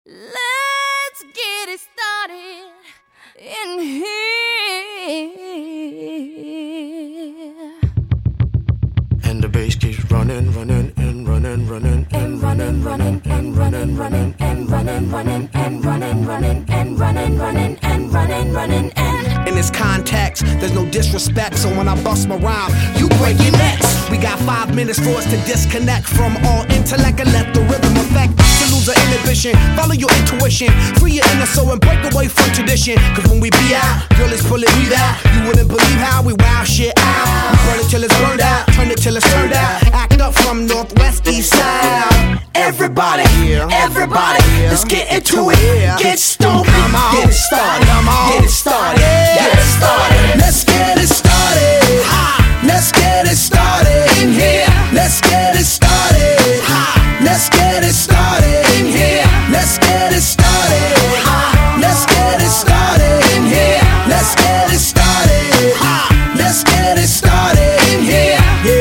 Let's get it started in here. And the bass keeps running, running, and running, running, and running, running, and running, running, and running, running, and running, running, and running, running, and running, running, and in this context, there's no disrespect, so when I bust my rhyme, you break your necks. We got 5 minutes for us to disconnect from all intellect and let the rhythm affect. To lose our inhibition, follow your intuition, free your inner soul and break away from tradition. Cause when we be out, girl, it's pulling me out. You wouldn't believe how we wow shit out. We burn it till it's burned out, turn it till it's turned out. Act up from northwest, east side. Everybody, everybody, let's get into it. Get stupid, get it started, get it started, get it started. Let's get it started. Let's get it started in here. Let's get it started. Let's get it started in here. Let's get it started. Let's get it started in here. Let's get it started. Let's get it started in here.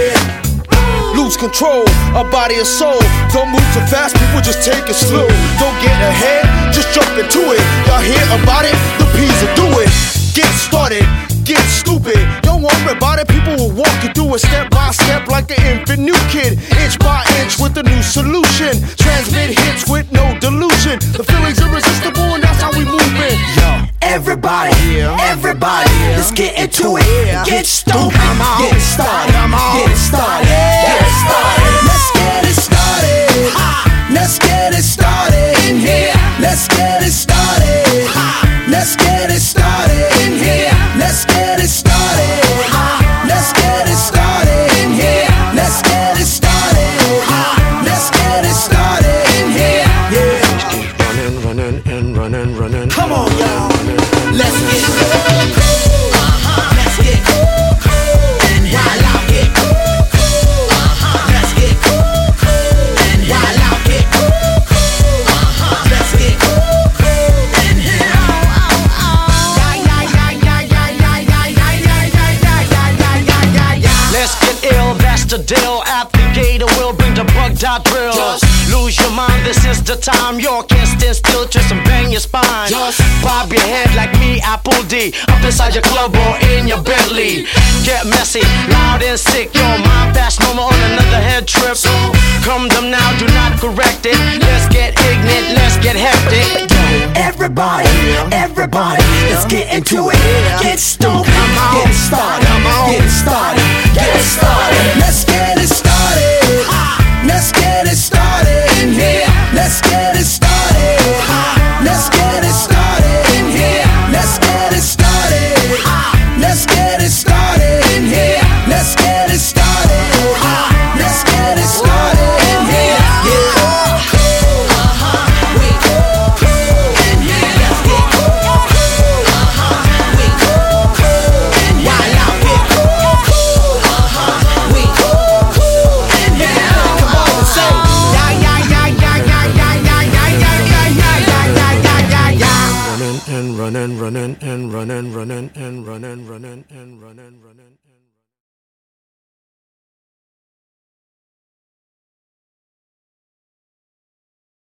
Yeah. Lose control, a body and soul. Don't move too fast, people just take it slow. Don't get ahead, just jump into it. Y'all hear about it? The P's will do it. Get started, get stupid. Don't worry about it, people will walk you through it step by step like an infant new kid. Inch by inch with a new solution. Transmit hits with no delusion. The feeling's irresistible and that's how we move it. Yo, everybody, everybody, let's get into it. Get stupid, get it started, get it started, get it started. Let's get it started. Let's get it started in here. Let's get it started. Let's get it started in here. Let's get it started. Let's get it started in here. Let's get it started. Let's get it started in here. Yeah. Just keep running, running, and running, running. Come on, y'all. Let's get cool. Let's get cool. And while I get cool. Let's get cool. And while I get cool. Let's get cool. And here. Let's get ill, that's the deal. Applicator will bring the bugged out drill. Just lose your mind, this is the time. You can't stand still, twist and bang your spine. Just bob your head like me, Apple D. Up inside your club or in your Bentley. Get messy, loud and sick. Your mind fast, no more on another head trip. So come them now, do not correct it. Let's get ignorant, let's get hectic. Everybody, everybody, let's get into it. Get stupid, get it started, get it started, get it started. Let's get it started. Let's get it started in here. Let's get it started. Let's get it started in here. Let's get it started. Let's get it started in here. Let's get it started. Let's get it started in here. And running, running, and running, running, and running, running, and running, running.